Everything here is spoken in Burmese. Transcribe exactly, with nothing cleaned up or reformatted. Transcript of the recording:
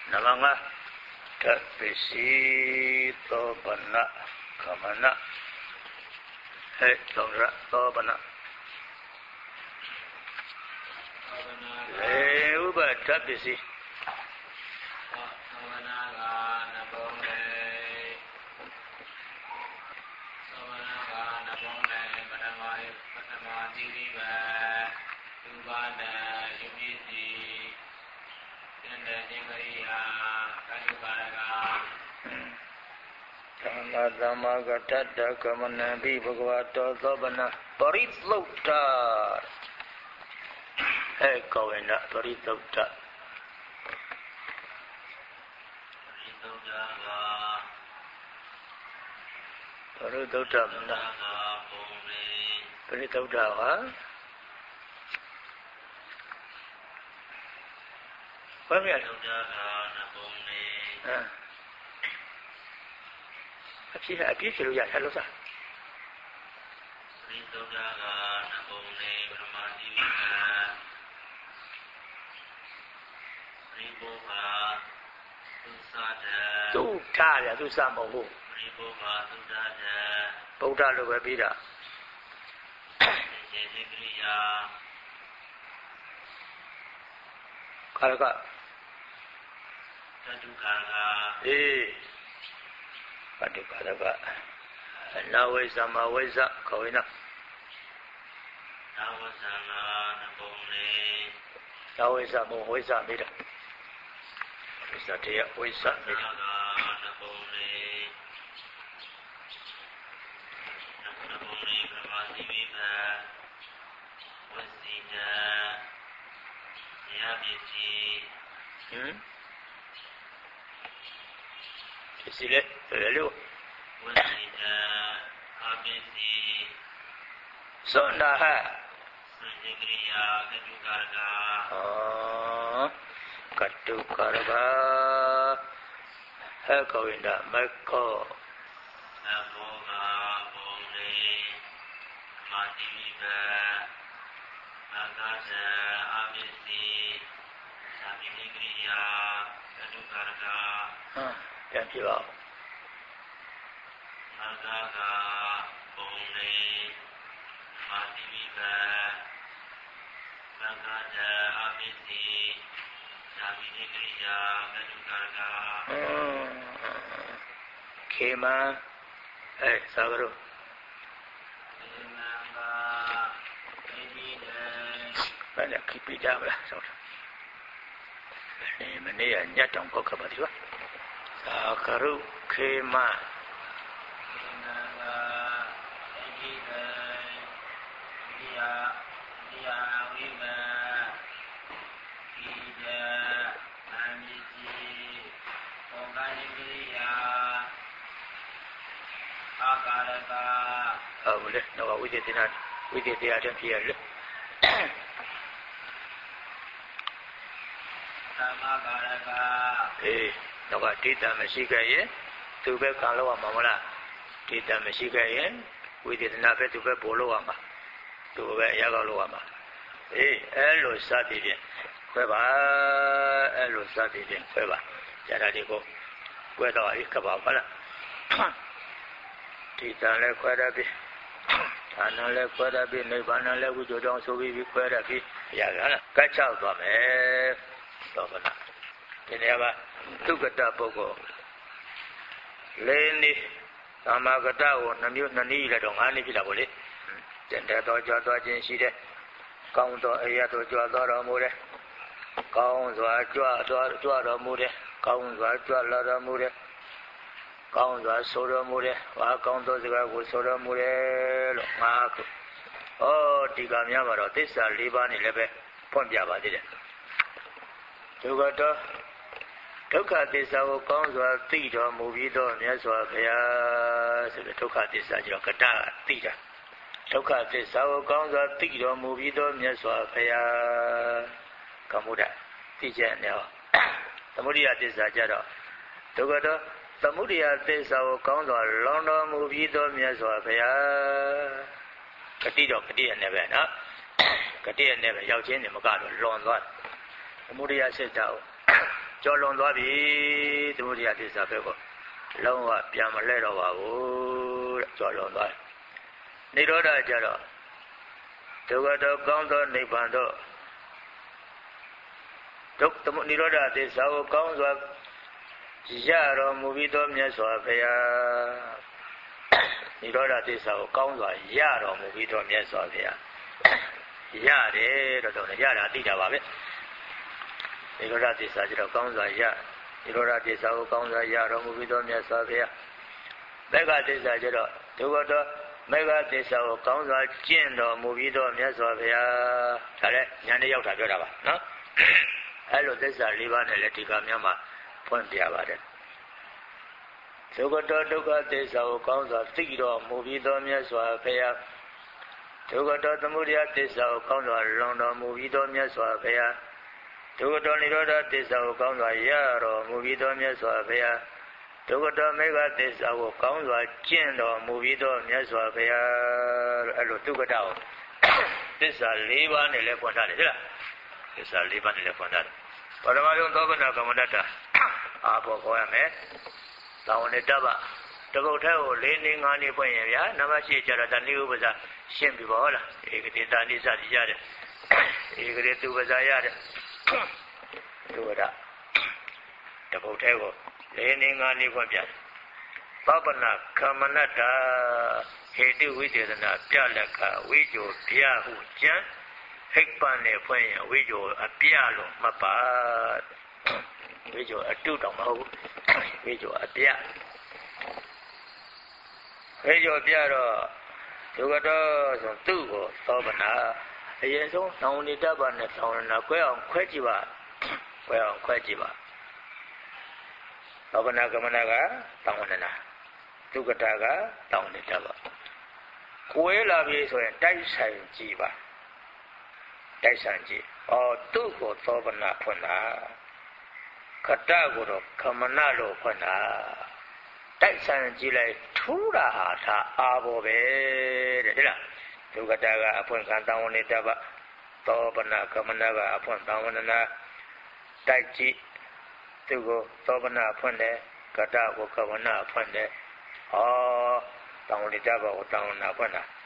Namanga Tapisi Tobana Kamana Hey Tongra Tobana Hey Uba Tapisi Dhamma Gatata Kamana Bhagavata Dhabana Parithlokta Hey Govinda Parithlokta Parithlokta Parithlokta ha? What do you mean? Chị hãy biết sự giải hay lo sao? Tu cha là tu sa mẫu hộ. Bố cha lúc ấy biết đã. Cả là cả. Ê. Padukadaka Nawesama Wesa Kawina Nawesama Nabone Nawesama Wesa Mida Wesa Tia Wesa Mida Nabone Nabone Pramati Vida Wasita Yabiti Hmm? Is it hello? So nah. Oh, katu karga. Hai Govinda, Mako. Namoga Bole, Madhimiva, Nagasa, Abisi, Samimigriya, katu karga. Thank you all. Nagaga, Bone, Madhimiva, Nagasa, Abisi, Samimigriya, katu karga. Kema, hey, Sagaru. Banyak kipi jam lah, saudara. Ini mana yang nyata kau kabar juga? Sagaru, Kema. Oh, boleh. Nak wujud dengan wujud dia ada dia le. Eh, nak kita mesti kaya, tu ber kalau apa mula, kita mesti kaya, wujud nak ber tu ber bolu apa, tu ber ya kalau apa. Eh, elo sati dia, kau ba, elo sati dia, kau ba, jadi dia kau, kau dah ikut apa lah. Kita le kau dah bi. Ana le kwada bi nibbana le wujo dong so bi bi kwada bi ya ga ka chao twa me to bana tene ba tukata poko le ni samagata wo namyo nani le dong ani pi la bo le tende to jwa twa chin shi de kaung to aya to jwa twa ro mu de kaung swa jwa twa jwa ro mu de kaung swa jwa la ro mu de Kaung dua soro mure, wah kaung tu juga gue soro mure lo mak. Oh tiga miya baru tisa liba ni lebe pon jaba dia. Juga tu, tukar tisa wo kaung dua tiga mubi tu miya swa kaya sebab tukar tisa juga kata tiga. Tukar tisa wo kaung dua tiga mubi tu miya swa kaya kamu dah tiga ni oh. Kemudian tisa jada. Juga tu. Samudiya Tesa wo kaung dwa long do mu pi do myat swa phaya kati do kati ne be na kati ne be yaw chin ne ma ka do lon twa Samudiya sit ta wo ကြော်လွန်သွားပြီသမုဒိယသစ္စာပဲကိုလုံးဝပြန်မလဲတော့ပါဘူးတဲ့ကြော်လွန်သွားတယ်နိရောဓကြတော့ဒုက္ခတော့ကောင်းသောနိဗ္ဗာန်တော့ဒုက္ခသမုနိရောဓသစ္စာကိုကောင်းစွာရတော်မူပြီးသောမြတ်စွာဘုရားနိရောဓသစ္စာကိုကောင်းစွာရတော်မူပြီးသောမြတ်စွာဘုရားရတယ်တော့တော့ရတာသိတာပါပဲနိရောဓသစ္စာကျတော့ကောင်းစွာရနိရောဓသစ္စာကိုကောင်းစွာရတော်မူပြီးသောမြတ်စွာဘုရားမေဃသစ္စာကျတော့ဒုက္ခတော့မေဃသစ္စာကိုကောင်းစွာကျင့်တော်မူပြီးသောမြတ်စွာဘုရားဒါလည်းဉာဏ်နဲ့ရောက်တာပြောတာပါနော်အဲ့လိုသစ္စာ၄ပါးနဲ့လည်းဒီကများမှာဖွင့်ပြပါတယ်ဒုက္ခတော့ဒုက္ခသစ္စာကိုကောင်းစွာသိတော်မူပြီးသောမြတ်စွာဘုရားဒုက္ခတော့သမုဒယသစ္စာကိုကောင်းစွာလွန်တော်မူပြီးသောမြတ်စွာဘုရားဒုက္ခတော့နိရောဓသစ္စာကိုကောင်းစွာရတော်မူပြီးသောမြတ်စွာဘုရားဒုက္ခတော့မေဃသစ္စာကိုကောင်းစွာကျင့်တော်မူပြီးသောမြတ်စွာဘုရားအဲ့လိုဒုက္ခတော့သစ္စာ၄ပါးနဲ့လည်းဖွင့်ထားတယ်ဟုတ်လားသစ္စာ၄ပါးနဲ့လည်းဖွင့်ထားတယ်ပရမယုံသောကနာကမ္မတ္တအာဘောခေါ်ရမယ်သာဝနေတ္တဗတပုတ်ထဲကို၄နေ၅နေဖွင့်ရင်ဗျာနမရှိကြတော့တဏှိဥပ္ပဇာရှင်းပြီပေါ့ဟုတ်လားဧကတိတာနိစ္စတိရတယ်ဧကတိသူပ္ပဇာရတယ်ဒုဝဒတပုတ်ထဲကို၄နေ၅နေဖွင့်ပြပပနာကမ္မနတ္တဟေတုဝိသေသနာပြလက္ခဝိကြိုပြဟုကျမ်းဟိတ်ပန်နဲ့ဖွင့်ရင်ဝိကြိုအပြလို့မှတ်ပါဝိကြိုအတုတောင်မဟုတ်ဘူးဝိကြိုအပြဝိကြိုပြတော့ဒုက္ခတော့ဆိုသူ့ကိုသောဗနာအရင်ဆုံးတောင်းနေတတ်ပါနဲ့တောင်းနာခွဲအောင်ခွဲကြည့်ပါခွဲအောင်ခွဲကြည့်ပါသောဗနာကမနာကတောင်းနေတာဒုက္ခတာကတောင်းနေတတ်ပါခွဲလာပြီဆိုရင်တိုက်ဆိုင်ကြည့်ပါတိုက်ဆိုင်ကြည့်အော်သူ့ကိုသောဗနာဖွင့်တာခတ္တကိုတော့ကမနလို့ဖွင့်တာတိုက်ဆိုင်ကြည့်လိုက်ထူးတာဟာဒါအာဘောပဲတဲ့ဟုတ်လားဒုက္ခတာကအဖွင့်ခံတောင်းနေတတ်ပါသောဗနာကမနကအဖွင့်တောင်းဝနာတိုက်ကြည့်သူ့ကိုသောဗနာဖွင့်တယ်ကတ္တကိုကမနဖွင့်တယ်ဩတောင်းနေတတ်ပါကိုတောင်းနာဖွင့်တာ